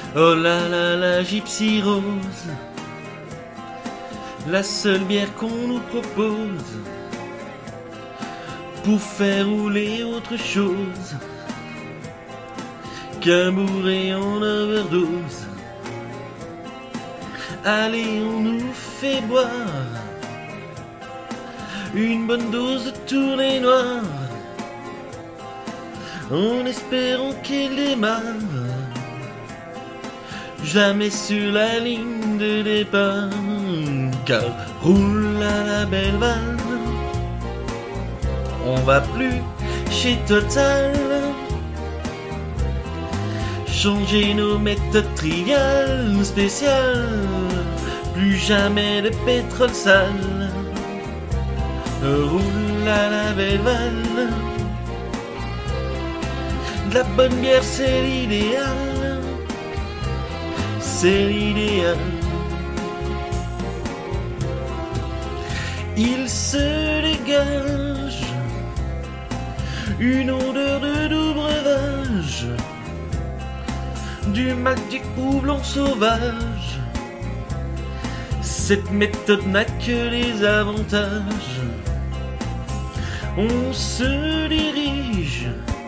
Oh là là, la Gypsy Rose, la seule bière qu'on nous propose pour faire rouler autre chose qu'un bourré en overdose. Allez, on nous fait boire une bonne dose de tournée noire en espérant qu'elle démarre jamais sur la ligne de départ. Car roule à la belle vanne, on va plus chez Total changer nos méthodes triviales spéciales. Plus jamais de pétrole sale, roule à la belle vanne. De la bonne bière c'est l'idéal, c'est l'idéal. Il se dégage une odeur de doux breuvage, du malt du houblon sauvage. Cette méthode n'a que des avantages. On se dirige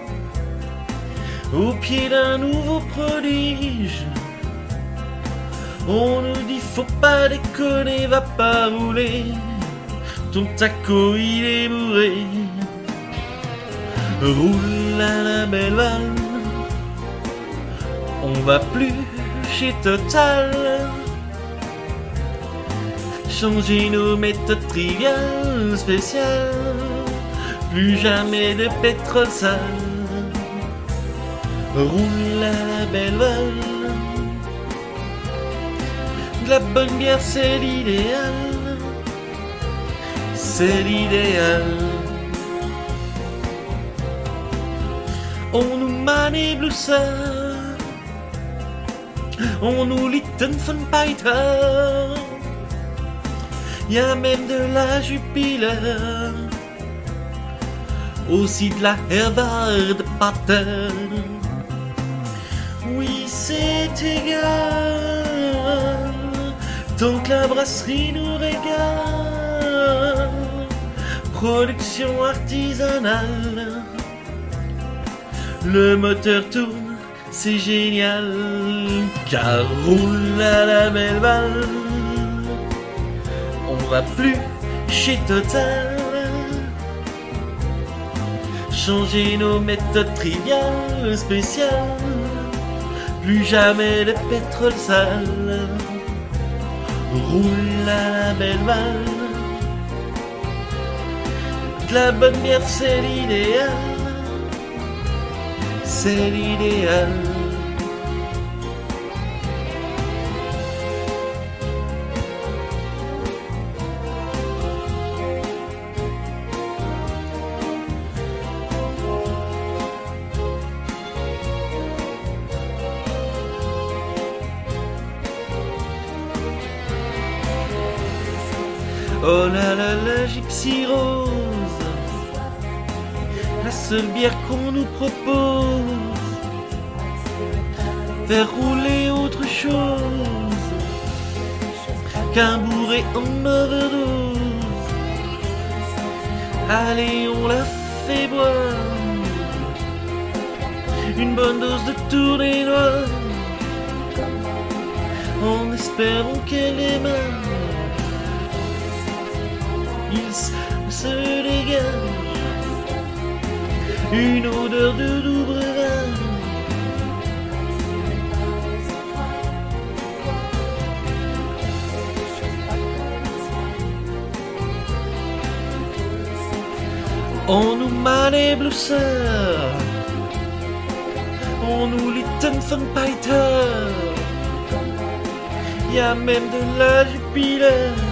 au pied d'un nouveau prodige. On nous dit faut pas déconner, va pas rouler, ton taco il est bourré. Roule à la belle vanne, on va plus chez Total changer nos méthodes triviales spéciales. Plus jamais de pétrole sale, roule à la belle vanne. De la bonne bière c'est l'idéal, c'est l'idéal. On nous manipule ça, on nous lit von Peiter, y'a même de la Jupiler, aussi de la Hervard de Pater. Oui c'est égal, tant que la brasserie nous régale. Production artisanale, le moteur tourne, c'est génial. Car roule à la belle vanne, on va plus chez Total changer nos méthodes triviales spéciales. Plus jamais de pétrole sale, roule à la belle vanne. De la bonne bière c'est l'idéal, c'est l'idéal. Oh là là, la Gypsy Rose, la seule bière qu'on nous propose, faire rouler autre chose qu'un bourré en overdose. Allez, on la fait boire une bonne dose de tournée noire en espérant qu'elle démarre. Il se dégage une odeur de doux breuvage, on nous manipule ça, on nous lit von Peiter, y'a même de la Jupiler,